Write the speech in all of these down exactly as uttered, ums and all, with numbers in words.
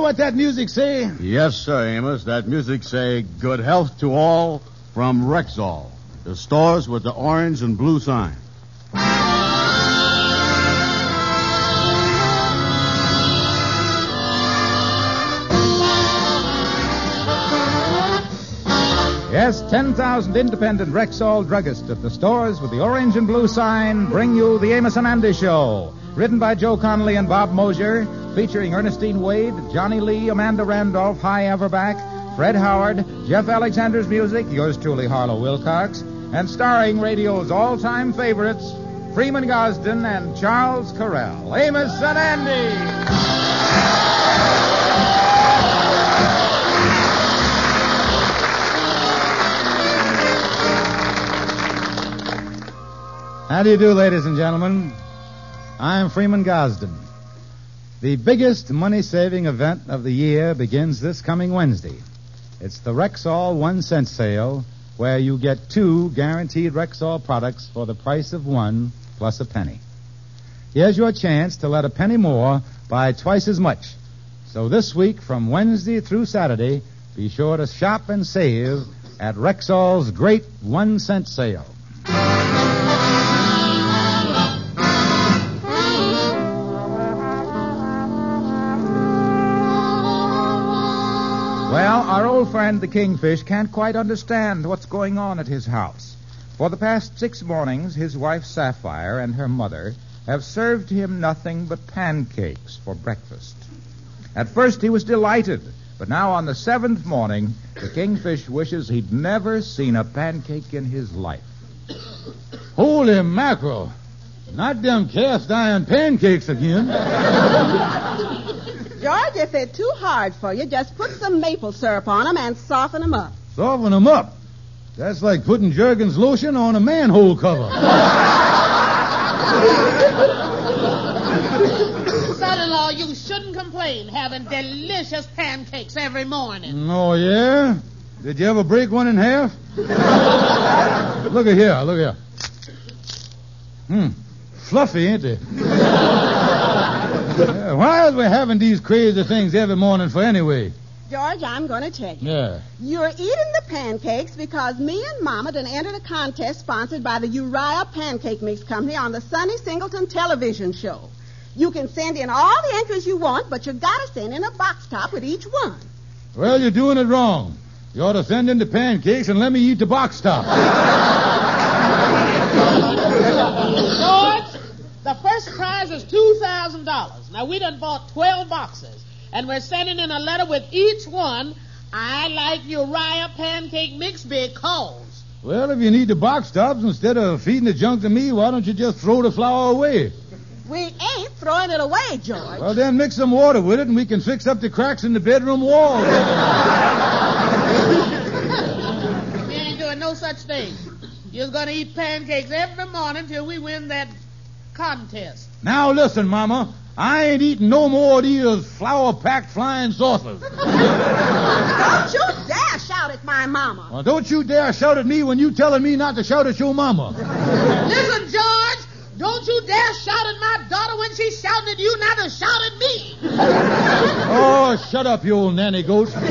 what that music say? Yes, sir, Amos. That music say, good health to all from Rexall, the stores with the orange and blue sign. Yes, ten thousand independent Rexall druggists at the stores with the orange and blue sign bring you the Amos and Andy Show. Written by Joe Connolly and Bob Mosier, featuring Ernestine Wade, Johnny Lee, Amanda Randolph, Hy Averback, Fred Howard, Jeff Alexander's music, yours truly, Harlow Wilcox, and starring radio's all-time favorites, Freeman Gosden and Charles Correll. Amos and Andy! How do you do, ladies and gentlemen? I'm Freeman Gosden. The biggest money-saving event of the year begins this coming Wednesday. It's the Rexall one-cent sale, where you get two guaranteed Rexall products for the price of one plus a penny. Here's your chance to let a penny more buy twice as much. So this week, from Wednesday through Saturday, be sure to shop and save at Rexall's great one-cent sale. Well, our old friend the Kingfish can't quite understand what's going on at his house. For the past six mornings, his wife Sapphire and her mother have served him nothing but pancakes for breakfast. At first he was delighted, but now on the seventh morning, the Kingfish wishes he'd never seen a pancake in his life. Holy mackerel. Not them cast iron pancakes again. George, if they're too hard for you, just put some maple syrup on them and soften them up. Soften them up? That's like putting Jergens lotion on a manhole cover. Son-in-law, you shouldn't complain having delicious pancakes every morning. Oh, yeah? Did you ever break one in half? Look at here, look at here. Hmm, fluffy, ain't they? Yeah, why are we having these crazy things every morning for anyway? George, I'm going to tell you. Yeah. You're eating the pancakes because me and Mama done entered a contest sponsored by the Uriah Pancake Mix Company on the Sonny Singleton television show. You can send in all the entries you want, but you got to send in a box top with each one. Well, you're doing it wrong. You ought to send in the pancakes and let me eat the box top. George, the first prize is two thousand dollars. Now, we done bought twelve boxes, and we're sending in a letter with each one, I like Uriah Pancake Mix because... Well, if you need the box tops, instead of feeding the junk to me, why don't you just throw the flour away? We ain't throwing it away, George. Well, then mix some water with it, and we can fix up the cracks in the bedroom wall. We ain't doing no such thing. You're going to eat pancakes every morning till we win that contest. Now, listen, Mama. I ain't eating no more of these flour-packed flying saucers. Don't you dare shout at my mama. Well, don't you dare shout at me when you telling me not to shout at your mama. Listen, George, don't you dare shout at my daughter when she's shouting at you not to shout at me. Oh, shut up, you old nanny goat. Never.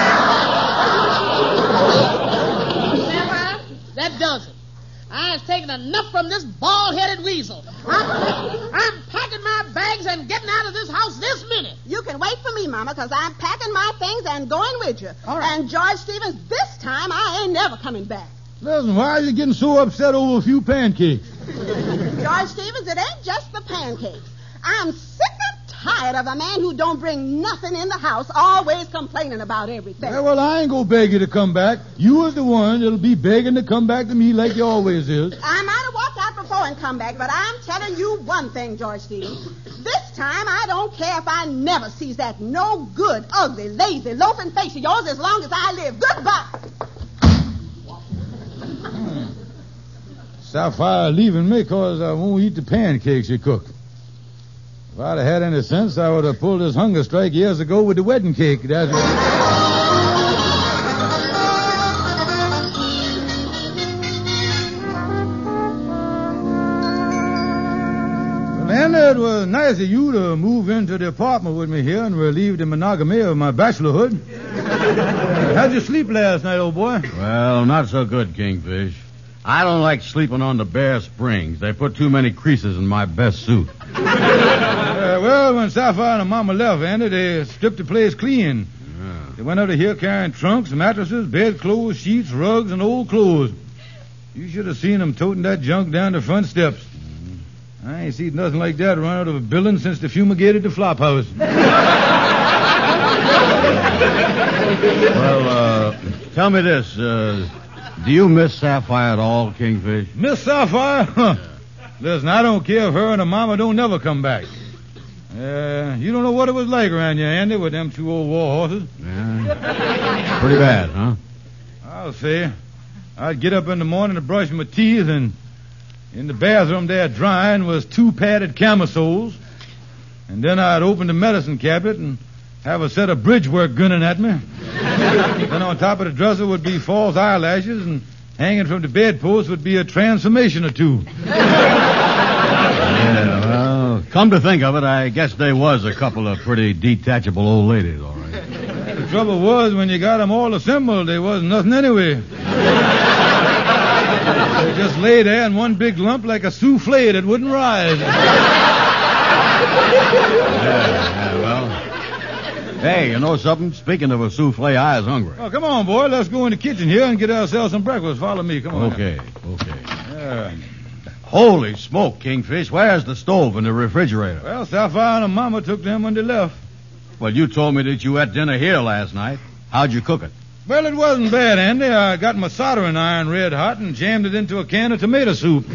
That does it. I've taken enough from this bald-headed weasel. I'm, I'm packing my bags and getting out of this house this minute. You can wait for me, Mama, because I'm packing my things and going with you. All right. And George Stevens, this time I ain't never coming back. Listen, why are you getting so upset over a few pancakes? George Stevens, it ain't just the pancakes. I'm sick and tired of a man who don't bring nothing in the house, always complaining about everything. Yeah, well, I ain't gonna beg you to come back. You was the one that'll be begging to come back to me like you always is. I might have walked out before and come back, but I'm telling you one thing, George Stevens. This time I don't care if I never sees that no good, ugly, lazy, loafing face of yours as long as I live. Goodbye. Hmm. Sapphire leaving me because I won't eat the pancakes you cook. If I'd have had any sense, I would have pulled this hunger strike years ago with the wedding cake. That's what... Well, then, Andy, it was nice of you to move into the apartment with me here and relieve the monogamy of my bachelorhood. uh, how'd you sleep last night, old boy? Well, not so good, Kingfish. I don't like sleeping on the bare springs. They put too many creases in my best suit. uh, well, when Sapphire and Mama left, Andy, they stripped the place clean. Yeah. They went out of here carrying trunks, mattresses, bedclothes, sheets, rugs, and old clothes. You should have seen them toting that junk down the front steps. Mm-hmm. I ain't seen nothing like that run out of a building since they fumigated the flop house. Well, uh, tell me this. Uh, do you miss Sapphire at all, Kingfish? Miss Sapphire? Huh. Listen, I don't care if her and her mama don't never come back. Uh, you don't know what it was like around here, Andy, with them two old war horses. Yeah. Pretty bad, huh? I'll say. I'd get up in the morning to brush my teeth, and in the bathroom there drying was two padded camisoles. And then I'd open the medicine cabinet and have a set of bridge work gunning at me. Then on top of the dresser would be false eyelashes, and hanging from the bedpost would be a transformation or two. Yeah, well, come to think of it, I guess they was a couple of pretty detachable old ladies, all right. Yeah, the trouble was, when you got them all assembled, there wasn't nothing anyway. They just lay there in one big lump like a souffle that wouldn't rise. Yeah, yeah, well. Hey, you know something? Speaking of a souffle, I is hungry. Oh, come on, boy. Let's go in the kitchen here and get ourselves some breakfast. Follow me. Come on. Okay, okay. Yeah. Holy smoke, Kingfish. Where's the stove and the refrigerator? Well, Sapphire and her mama took them when they left. Well, you told me that you had dinner here last night. How'd you cook it? Well, it wasn't bad, Andy. I got my soldering iron red hot and jammed it into a can of tomato soup.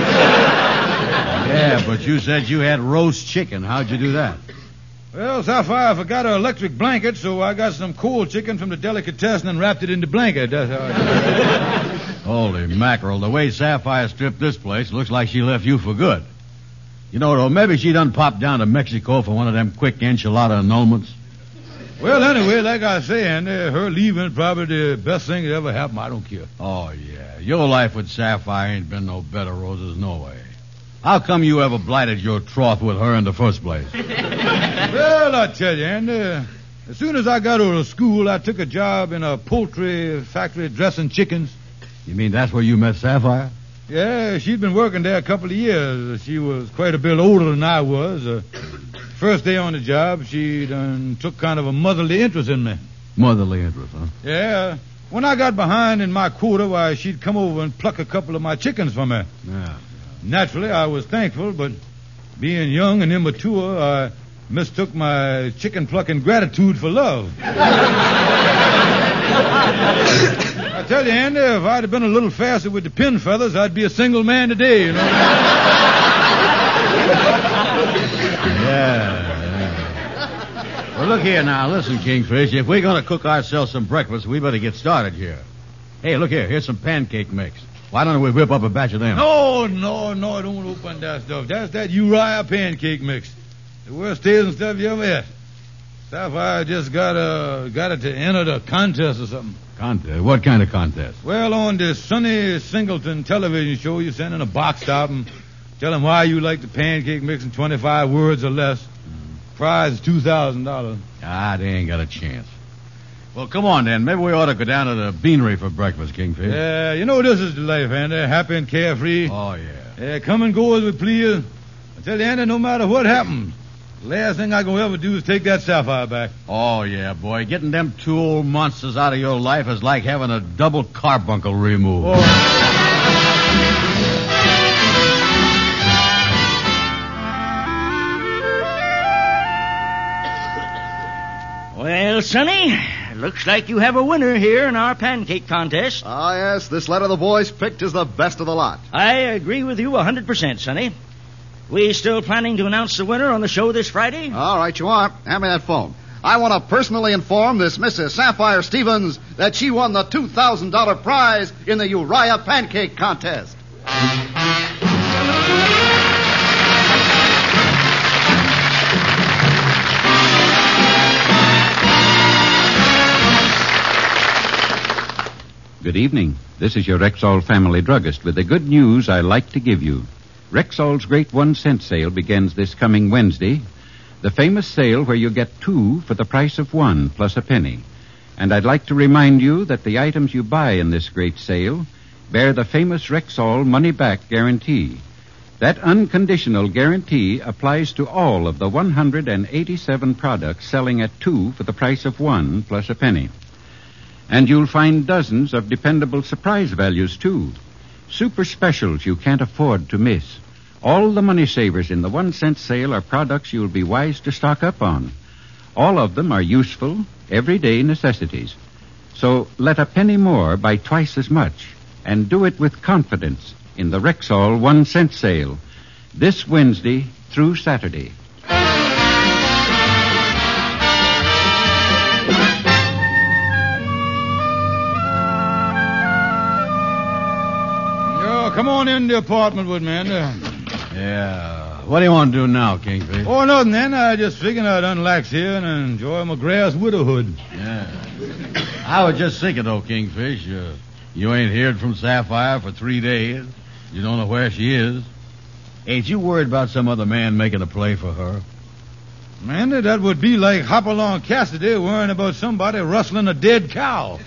Yeah, but you said you had roast chicken. How'd you do that? Well, Sapphire forgot her electric blanket, so I got some cold chicken from the delicatessen and wrapped it in the blanket. That's how I did it. Holy mackerel. The way Sapphire stripped this place, looks like she left you for good. You know, though, maybe she done popped down to Mexico for one of them quick enchilada annulments. Well, anyway, like I say, Andy, her leaving probably the best thing that ever happened. I don't care. Oh, yeah. Your life with Sapphire ain't been no bed of roses, no way. How come you ever blighted your troth with her in the first place? Well, I tell you, Andy, as soon as I got out of school, I took a job in a poultry factory dressing chickens. You mean that's where you met Sapphire? Yeah, she'd been working there a couple of years. She was quite a bit older than I was. Uh, first day on the job, she done took kind of a motherly interest in me. Motherly interest, huh? Yeah. When I got behind in my quota, why, she'd come over and pluck a couple of my chickens for me. Yeah. Naturally, I was thankful, but being young and immature, I mistook my chicken plucking gratitude for love. I tell you, Andy, if I'd have been a little faster with the pin feathers, I'd be a single man today, you know. Yeah, yeah. Well, look here now. Listen, Kingfish, if we're going to cook ourselves some breakfast, we better get started here. Hey, look here. Here's some pancake mix. Why don't we whip up a batch of them? No, no, no, I don't open that stuff. That's that Uriah pancake mix. The worst tasting stuff you ever had. Sapphire just got uh, got it to enter the contest or something. Contest? What kind of contest? Well, on this Sonny Singleton television show, you send in a box top and tell him why you like the pancake mix in twenty-five words or less. Mm-hmm. Prize is two thousand dollars. Ah, they ain't got a chance. Well, come on, then. Maybe we ought to go down to the beanery for breakfast, Kingfish. Yeah, you know this is the life, Andy. Happy and carefree. Oh, yeah. Yeah, come and go as we please. I tell you, Andy, no matter what happens, the last thing I gonna ever do is take that Sapphire back. Oh, yeah, boy. Getting them two old monsters out of your life is like having a double carbuncle removed. Oh. Well, Sonny, looks like you have a winner here in our pancake contest. Ah, yes, this letter the boys picked is the best of the lot. I agree with you one hundred percent, Sonny. We still planning to announce the winner on the show this Friday? All right, you are. Hand me that phone. I want to personally inform this Missus Sapphire Stevens that she won the two thousand dollars prize in the Uriah Pancake Contest. Good evening. This is your Rexall family druggist with the good news I like to give you. Rexall's great one-cent sale begins this coming Wednesday, the famous sale where you get two for the price of one plus a penny. And I'd like to remind you that the items you buy in this great sale bear the famous Rexall money-back guarantee. That unconditional guarantee applies to all of the one hundred eighty-seven products selling at two for the price of one plus a penny. And you'll find dozens of dependable surprise values, too. Super specials you can't afford to miss. All the money savers in the one-cent sale are products you'll be wise to stock up on. All of them are useful, everyday necessities. So let a penny more buy twice as much, and do it with confidence in the Rexall one-cent sale this Wednesday through Saturday. Yo, come on in the apartment with me, and, uh... Yeah. What do you want to do now, Kingfish? Oh, nothing, then. I just figured I'd unlax here and enjoy my grass widowhood. Yeah. I was just thinking, though, Kingfish, uh, you ain't heard from Sapphire for three days. You don't know where she is. Ain't you worried about some other man making a play for her? Man, that would be like Hopalong Cassidy worrying about somebody rustling a dead cow.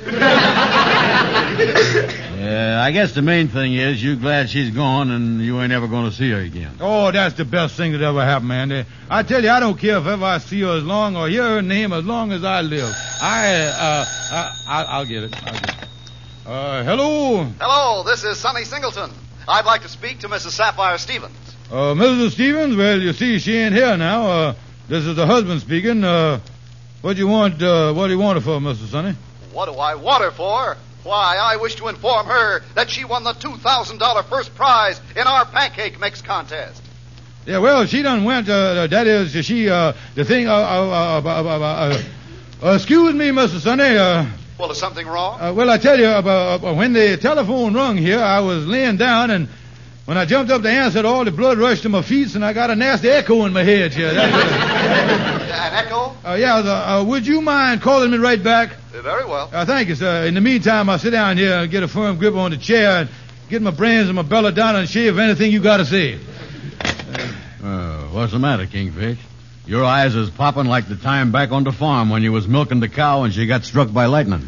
Yeah, I guess the main thing is you glad she's gone and you ain't ever going to see her again. Oh, that's the best thing that ever happened, man. I tell you, I don't care if ever I see her as long or hear her name as long as I live. I, uh, I, I I'll get it. I'll get it. Uh, hello? Hello, this is Sonny Singleton. I'd like to speak to Missus Sapphire Stevens. Uh, Missus Stevens? Well, you see, she ain't here now. Uh, this is the husband speaking. Uh, what do you want, uh, what do you want her for, Mister Sonny? What do I want her for? Why, I wish to inform her that she won the two thousand dollars first prize in our pancake mix contest. Yeah, well, she done went, uh, that is, she, uh, the thing, uh, uh, uh, uh, uh, uh, excuse me, Mister Sonny, uh... Well, is something wrong? Uh, well, I tell you, uh, uh, when the telephone rung here, I was laying down, and when I jumped up to answer, all the blood rushed to my feet, and I got a nasty echo in my head here. That's, uh, An echo? Uh, yeah, the, uh, would you mind calling me right back? Uh, very well. Uh, thank you, sir. In the meantime, I'll sit down here and get a firm grip on the chair and get my brains and my belly down and shave anything you got to say. Uh, what's the matter, Kingfish? Your eyes is popping like the time back on the farm when you was milking the cow and she got struck by lightning.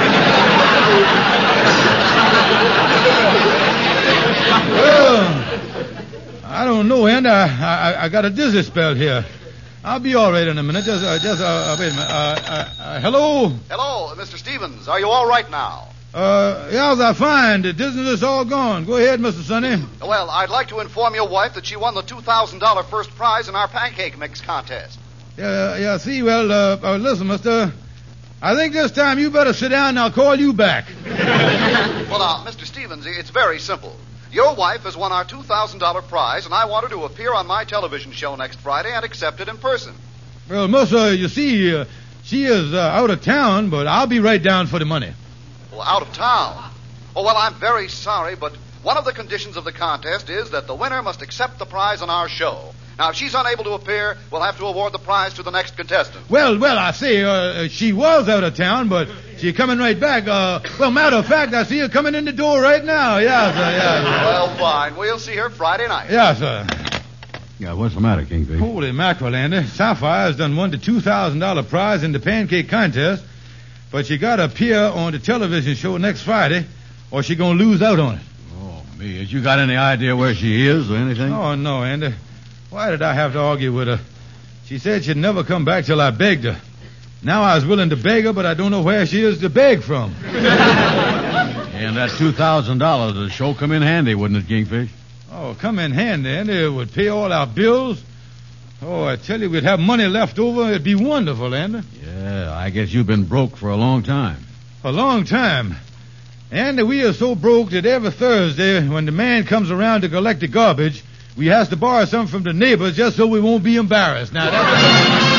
Well, I don't know, and I, I, I got a dizzy spell here. I'll be all right in a minute. Just, uh, just, uh, uh, wait a minute. Uh, uh, uh, hello? Hello, Mister Stevens. Are you all right now? Uh, yeah, I find the dizziness is all gone. Go ahead, Mister Sonny. Well, I'd like to inform your wife that she won the two thousand dollars first prize in our pancake mix contest. Yeah, yeah, see, well, uh, uh, listen, mister, I think this time you better sit down and I'll call you back. Well, now, Mister Stevens, it's very simple. Your wife has won our two thousand dollars prize, and I want her to appear on my television show next Friday and accept it in person. Well, mister, you see, uh, she is uh, out of town, but I'll be right down for the money. Well, out of town? Oh, well, I'm very sorry, but one of the conditions of the contest is that the winner must accept the prize on our show. Now, if she's unable to appear, we'll have to award the prize to the next contestant. Well, well, I see, uh, she was out of town, but she's coming right back. Uh, well, matter of fact, I see her coming in the door right now. Yeah, sir, yeah. Well, fine. We'll see her Friday night. Yeah, sir. Yeah, what's the matter, Kingfish? Holy mackerel, Andy. Sapphire's done won the two thousand dollars prize in the pancake contest, but she got to appear on the television show next Friday, or she going to lose out on it. Oh, me. Has you got any idea where she is or anything? Oh, no, Andy. Why did I have to argue with her? She said she'd never come back till I begged her. Now I was willing to beg her, but I don't know where she is to beg from. And that two thousand dollars, the show come in handy, wouldn't it, Kingfish? Oh, come in handy, Andy. It would pay all our bills. Oh, I tell you, we'd have money left over. It'd be wonderful, Andy. Yeah, I guess you've been broke for a long time. A long time. Andy, we are so broke that every Thursday, when the man comes around to collect the garbage, we has to borrow some from the neighbors just so we won't be embarrassed. Now, that's...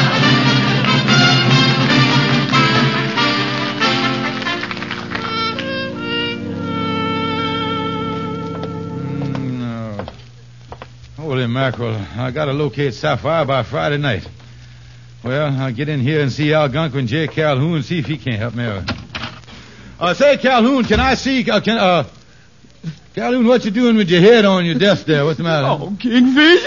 mm, no. Holy mackerel. I got to locate Sapphire by Friday night. Well, I'll get in here and see Algonquin J. Calhoun and see if he can't help me out. Uh, say, Calhoun, can I see... Uh, can, uh, Calhoun, what you doing with your head on your desk there? What's the matter? Oh, Kingfish.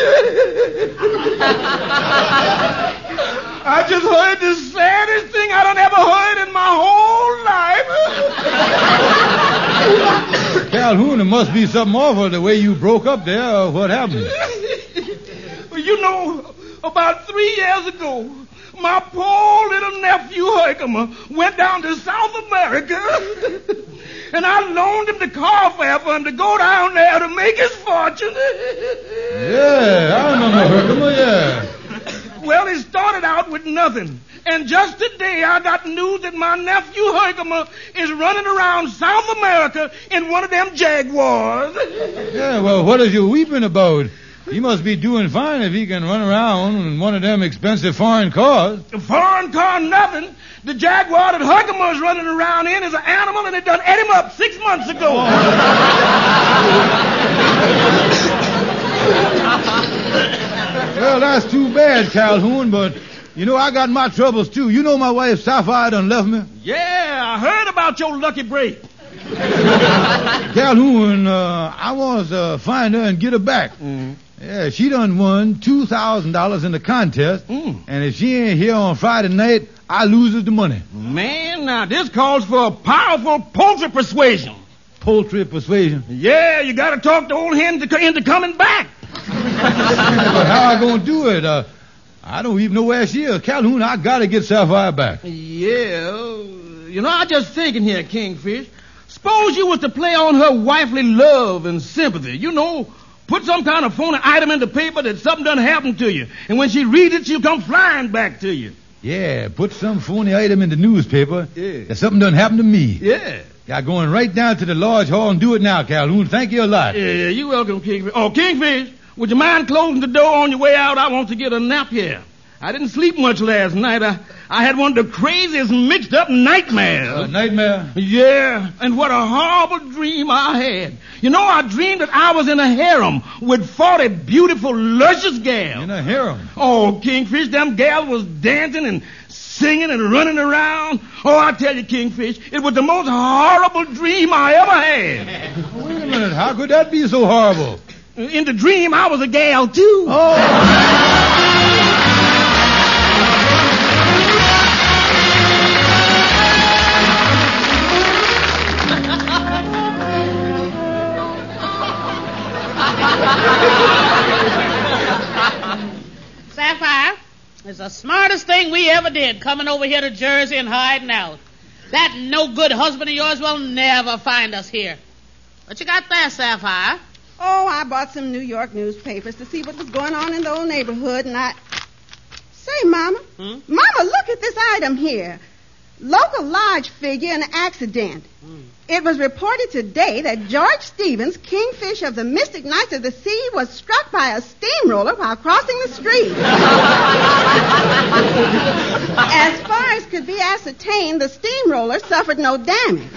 I just heard the saddest thing I done ever heard in my whole life. Calhoun, there must be something awful the way you broke up there. What happened? Well, you know, about three years ago, my poor little nephew Herkimer went down to South America, and I loaned him the car fare for him to go down there to make his fortune. Yeah, I remember Herkimer, yeah. Well, it started out with nothing. And just today I got news that my nephew Herkimer is running around South America in one of them Jaguars. Yeah, well, what is you weeping about? He must be doing fine if he can run around in one of them expensive foreign cars. A foreign car, nothing. The Jaguar that Herkimer is running around in is an animal, and it done ate him up six months ago. Well, that's too bad, Calhoun, but, you know, I got my troubles, too. You know my wife, Sapphire, done left me. Yeah, I heard about your lucky break. Calhoun, uh, I want to uh, find her and get her back. Mm. Yeah, she done won two thousand dollars in the contest, Mm. and if she ain't here on Friday night, I loses the money. Man, now this calls for a powerful poultry persuasion. Poultry persuasion? Yeah, you got to talk the old hen to, into coming back. But how I gonna do it? Uh, I don't even know where she is. Calhoun, I gotta get Sapphire back. Yeah, you know, I just thinking here, Kingfish. Suppose you was to play on her wifely love and sympathy. You know, put some kind of phony item in the paper that something done happened to you. And when she reads it, she'll come flying back to you. Yeah, put some phony item in the newspaper Yeah. that something done happened to me. Yeah. Yeah, going right down to the lodge hall and do it now, Calhoun. Thank you a lot. Yeah, you're welcome, Kingfish. Oh, Kingfish, would you mind closing the door on your way out? I want to get a nap here. I didn't sleep much last night. I, I had one of the craziest mixed-up nightmares. Uh, nightmare? Yeah, and what a horrible dream I had. You know, I dreamed that I was in a harem with forty beautiful, luscious gals. In a harem? Oh, Kingfish, them gals was dancing and singing and running around. Oh, I tell you, Kingfish, it was the most horrible dream I ever had. Wait a minute, how could that be so horrible? In the dream, I was a gal, too. Oh! Sapphire, it's the smartest thing we ever did, coming over here to Jersey and hiding out. That no-good husband of yours will never find us here. What you got there, Sapphire? Oh, I bought some New York newspapers to see what was going on in the old neighborhood, and I... Say, Mama. Hmm? Mama, look at this item here. Local lodge figure in accident. Hmm. It was reported today that George Stevens, Kingfish of the Mystic Knights of the Sea, was struck by a steamroller while crossing the street. As far as could be ascertained, the steamroller suffered no damage.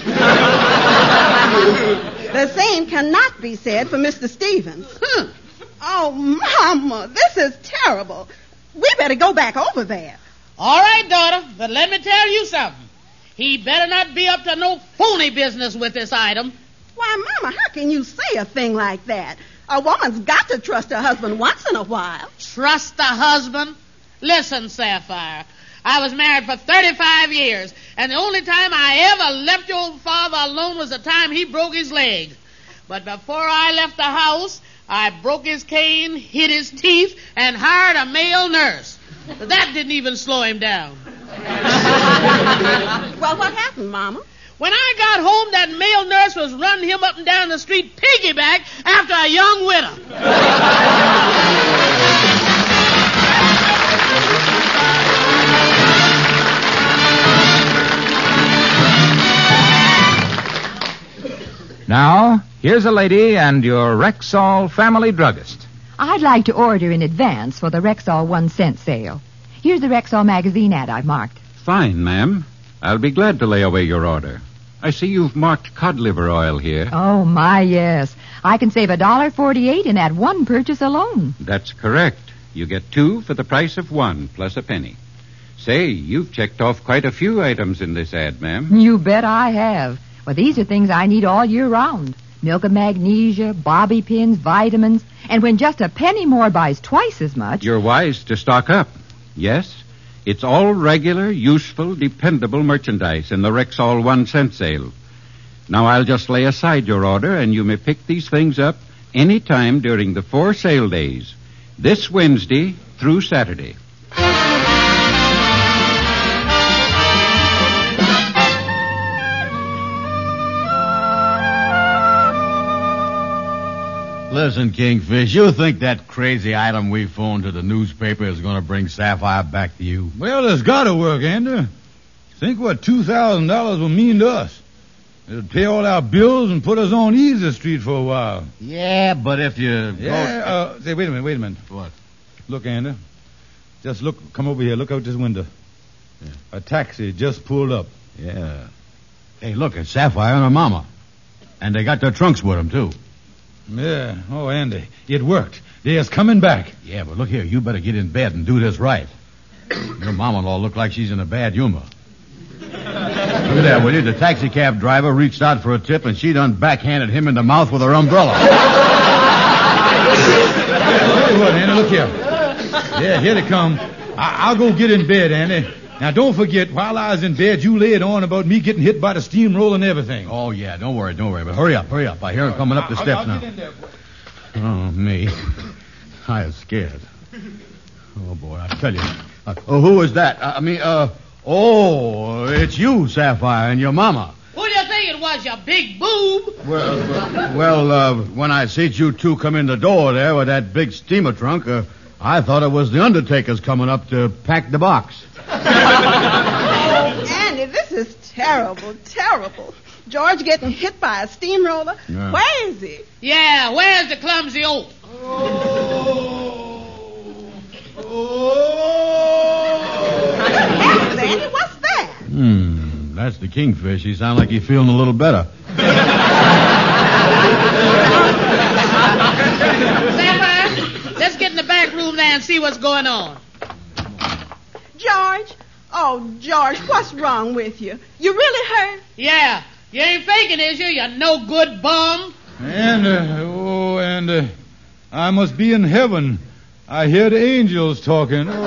The same cannot be said for Mister Stevens. Huh. Oh, Mama, this is terrible. We better go back over there. All right, daughter, but let me tell you something. He better not be up to no phony business with this item. Why, Mama, how can you say a thing like that? A woman's got to trust her husband once in a while. Trust the husband? Listen, Sapphire, I was married for thirty-five years, and the only time I ever left your old father alone was the time he broke his leg. But before I left the house, I broke his cane, hit his teeth, and hired a male nurse. That didn't even slow him down. Well, what happened, Mama? When I got home, that male nurse was running him up and down the street piggyback after a young widow. Now, here's a lady and your Rexall family druggist. I'd like to order in advance for the Rexall one cent sale. Here's the Rexall magazine ad I've marked. Fine, ma'am. I'll be glad to lay away your order. I see you've marked cod liver oil here. Oh, my, yes. I can save one dollar forty-eight in that one purchase alone. That's correct. You get two for the price of one, plus a penny. Say, you've checked off quite a few items in this ad, ma'am. You bet I have. Well, these are things I need all year round. Milk of magnesia, bobby pins, vitamins, and when just a penny more buys twice as much... You're wise to stock up. Yes, it's all regular, useful, dependable merchandise in the Rexall one cent sale. Now I'll just lay aside your order, and you may pick these things up any time during the four sale days, this Wednesday through Saturday. Listen, Kingfish, you think that crazy item we phoned to the newspaper is going to bring Sapphire back to you? Well, it's got to work, Andy. Think what two thousand dollars will mean to us. It'll pay all our bills and put us on Easy Street for a while. Yeah, but if you... Yeah, go... uh, say, wait a minute, wait a minute. What? Look, Andy. Just look, come over here. Look out this window. Yeah. A taxi just pulled up. Yeah. Hey, look, it's Sapphire and her mama. And they got their trunks with them, too. Yeah. Oh, Andy, it worked. They're coming back. Yeah, but look here. You better get in bed and do this right. Your mama-in-law look like she's in a bad humor. Look at that, will you? The taxi cab driver reached out for a tip, and she done backhanded him in the mouth with her umbrella. Hey, what, Andy? Look here. Yeah, here they come. I- I'll go get in bed, Andy. Now, don't forget, while I was in bed, you laid on about me getting hit by the steamroller and everything. Oh, yeah, don't worry, don't worry. But hurry up, hurry up. I hear him coming up the I'll, steps I'll now. Get in there, boy. Oh, me. I was scared. Oh, boy, I tell you. Uh, oh, who is that? I mean, uh, oh, it's you, Sapphire, and your mama. Who do you think it was, you big boob? Well, well, uh, when I see you two come in the door there with that big steamer trunk, uh, I thought it was the undertakers coming up to pack the box. Oh, Andy, this is terrible, terrible. George getting hit by a steamroller? Yeah. Where is he? Yeah, where's the clumsy oaf? Oh. Oh. What happened, Andy? What's that? Hmm, that's the Kingfish. He sounds like he's feeling a little better. Sapphire, let's get in the back room there and see what's going on. George? Oh, George, what's wrong with you? You really hurt? Yeah, you ain't faking, is you, you no good bum? And, uh, oh, and uh, I must be in heaven. I hear the angels talking. Oh.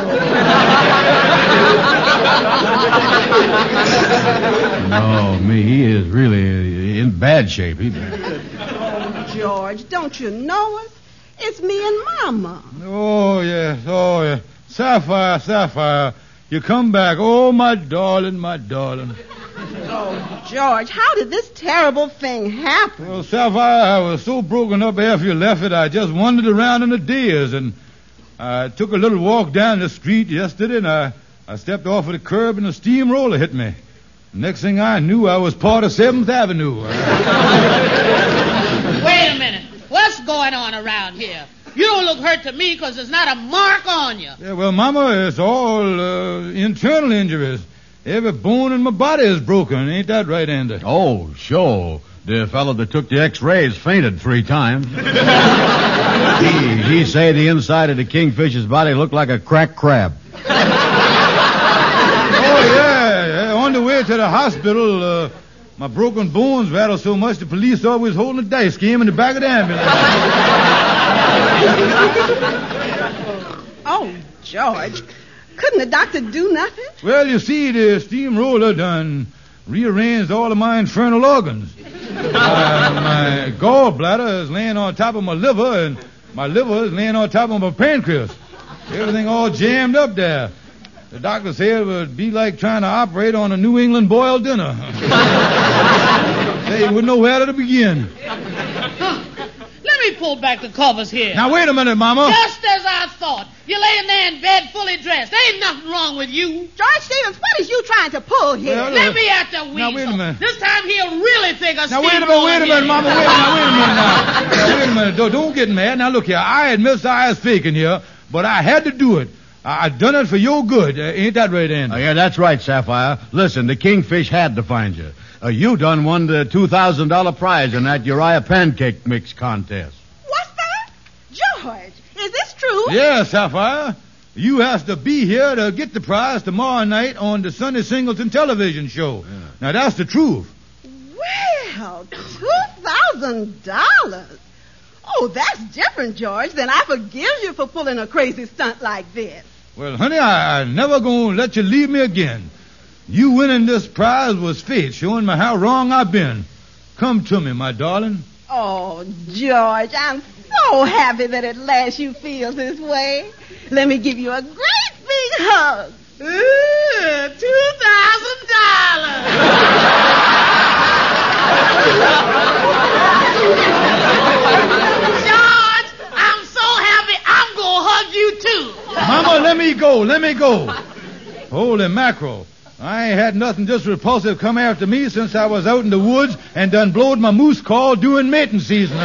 No, me, he is really in bad shape. He... Oh, George, don't you know us? It's me and Mama. Oh, yes, oh, yes. Sapphire, Sapphire, you come back. Oh, my darling, my darling. Oh, George, how did this terrible thing happen? Well, Sapphire, I was so broken up after you left it, I just wandered around in the days, and I took a little walk down the street yesterday, and I, I stepped off of the curb, and a steamroller hit me. Next thing I knew, I was part of seventh Avenue. Wait a minute. What's going on around here? You don't look hurt to me because there's not a mark on you. Yeah, well, Mama, it's all uh, internal injuries. Every bone in my body is broken. Ain't that right, Andy? Oh, sure. The fellow that took the x-rays fainted three times. he, he say the inside of the Kingfish's body looked like a cracked crab. Oh, yeah, yeah. On the way to the hospital, uh, my broken bones rattled so much the police thought we was holding a dice game in the back of the ambulance. Oh, George, couldn't the doctor do nothing? Well, you see, the steamroller done rearranged all of my infernal organs. Uh, my gallbladder is laying on top of my liver, and my liver is laying on top of my pancreas. Everything all jammed up there. The doctor said it would be like trying to operate on a New England boiled dinner. They wouldn't know where to begin. Let me pull back the covers here. Now, wait a minute, Mama. Just as I thought. You're laying there in bed fully dressed. There ain't nothing wrong with you. George Stevens, what is you trying to pull here? Well, Let me at the wheel. Now, wait a minute. This time he'll really think a Now, wait a minute, wait a minute, Mama. Wait a minute, wait a minute now. Now, wait a minute. Don't, don't get mad. Now, look here. I admit I was faking here, but I had to do it. I, I done it for your good. Uh, ain't that right, Andy? Oh, yeah, that's right, Sapphire. Listen, the Kingfish had to find you. Uh, you done won the two thousand dollars prize in that Uriah pancake mix contest. What's that? George, is this true? Yeah, Sapphire. You has to be here to get the prize tomorrow night on the Sonny Singleton television show. Yeah. Now, that's the truth. Well, two thousand dollars? Oh, that's different, George. Then I forgive you for pulling a crazy stunt like this. Well, honey, I, I never gonna let you leave me again. You winning this prize was fate, showing me how wrong I've been. Come to me, my darling. Oh, George, I'm so happy that at last you feel this way. Let me give you a great big hug. Ooh, two thousand dollars. George, I'm so happy I'm gonna hug you too. Mama, let me go, let me go. Holy mackerel. I ain't had nothing just repulsive come after me since I was out in the woods and done blowed my moose call during mating season.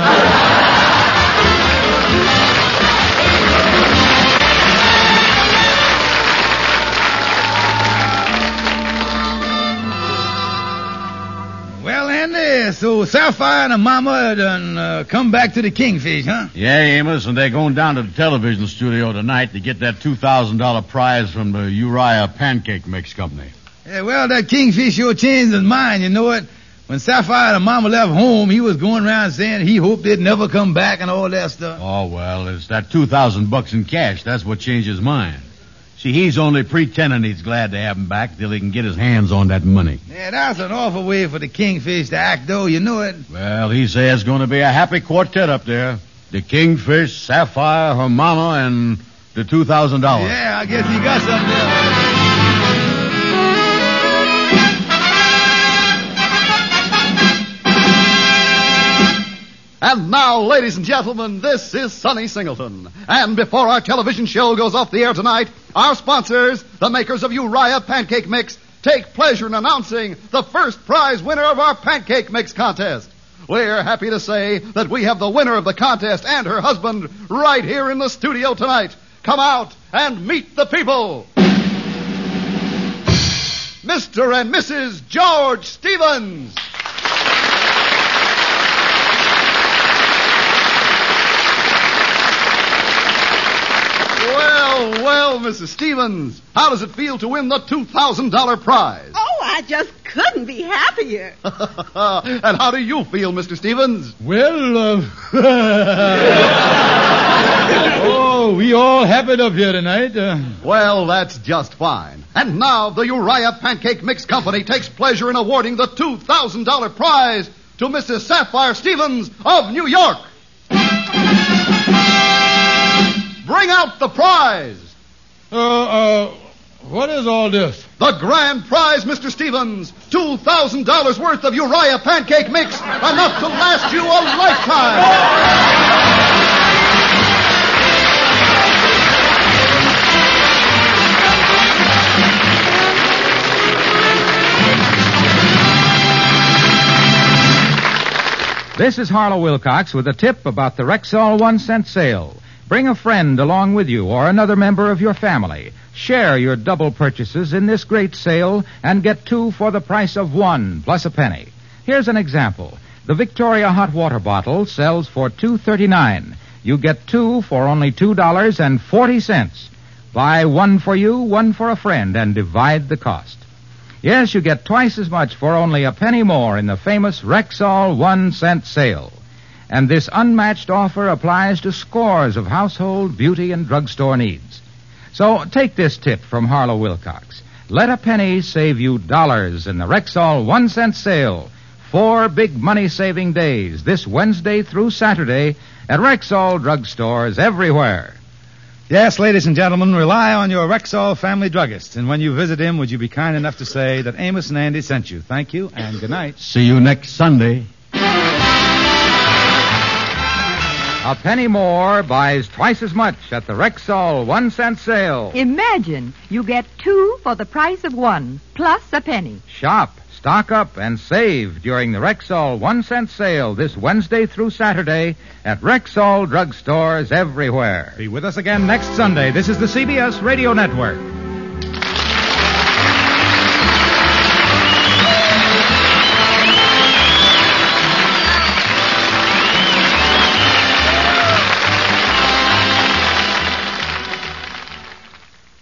Well, Andy, so Sapphire and her mama done uh, come back to the Kingfish, huh? Yeah, Amos, and they're going down to the television studio tonight to get that two thousand dollars prize from the Uriah Pancake Mix Company. Yeah, well, that Kingfish sure changed his mind, you know it. When Sapphire and her mama left home, he was going around saying he hoped they'd never come back and all that stuff. Oh, well, it's that two thousand bucks in cash. That's what changed his mind. See, he's only pretending he's glad to have him back till he can get his hands on that money. Yeah, that's an awful way for the Kingfish to act, though, you know it. Well, he says it's going to be a happy quartet up there. The Kingfish, Sapphire, her mama, and the two thousand dollars. Yeah, I guess he got something there. And now, ladies and gentlemen, this is Sonny Singleton. And before our television show goes off the air tonight, our sponsors, the makers of Uriah Pancake Mix, take pleasure in announcing the first prize winner of our Pancake Mix contest. We're happy to say that we have the winner of the contest and her husband right here in the studio tonight. Come out and meet the people. Mister and Missus George Stevens. Well, well, Missus Stevens, how does it feel to win the two thousand dollars prize? Oh, I just couldn't be happier. And how do you feel, Mister Stevens? Well, uh... oh, we all happy up here tonight. Uh... Well, that's just fine. And now the Uriah Pancake Mix Company takes pleasure in awarding the two thousand dollars prize to Missus Sapphire Stevens of New York. Bring out the prize. Uh, uh, what is all this? The grand prize, Mister Stevens. two thousand dollars worth of Uriah Pancake Mix, enough to last you a lifetime. This is Harlow Wilcox with a tip about the Rexall one cent sale. Bring a friend along with you or another member of your family. Share your double purchases in this great sale and get two for the price of one plus a penny. Here's an example. The Victoria hot water bottle sells for two dollars and thirty-nine cents. You get two for only two dollars and forty cents. Buy one for you, one for a friend, and divide the cost. Yes, you get twice as much for only a penny more in the famous Rexall one cent sale. And this unmatched offer applies to scores of household, beauty, and drugstore needs. So take this tip from Harlow Wilcox. Let a penny save you dollars in the Rexall one cent sale. Four big money-saving days this Wednesday through Saturday at Rexall drugstores everywhere. Yes, ladies and gentlemen, rely on your Rexall family druggist. And when you visit him, would you be kind enough to say that Amos and Andy sent you? Thank you, and good night. See you next Sunday. A penny more buys twice as much at the Rexall one cent sale. Imagine you get two for the price of one, plus a penny. Shop, stock up, and save during the Rexall one cent sale this Wednesday through Saturday at Rexall drugstores everywhere. Be with us again next Sunday. This is the C B S Radio Network.